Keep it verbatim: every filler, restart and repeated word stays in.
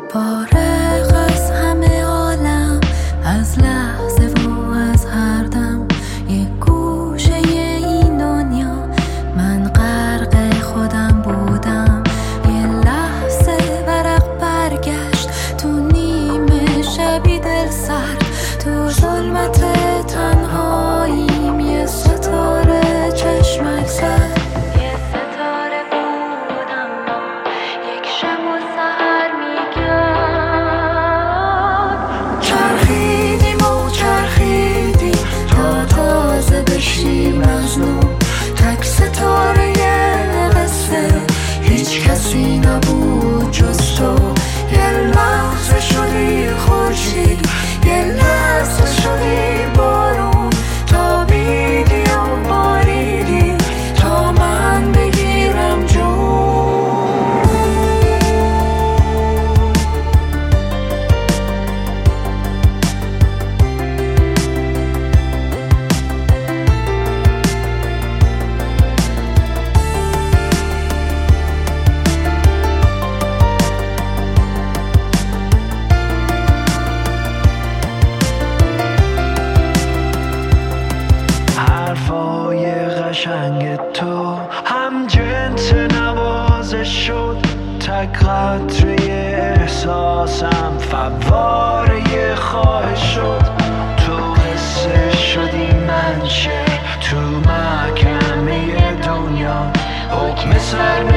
فارغ از همه عالم، از لحظه و از هر دم، یک گوشه این دنیا من غرق خودم بودم. یه لحظه ورق برگشت تو نیمه شبی دل سرد، تو ظلمت تنهاییم یه ستاره چشمک زد. یه ستاره بودم من، یک شب و سحر میگم چرخیدیم و چرخیدیم تا تازه بشیم از نو. تک ستاره قصه، هیچ کسی نبود جز تو. یه لحظه شدی خورشید، یه لحظه شدی بارون، تابیدی و باریدی تا من بگیرم جون. حرفای قشنگ تو هم جنس نوازش شد، تک قطره احساسم فواره خواهش شد. تو قصه شدی من شعر تو محکمه دنیا، حکم سر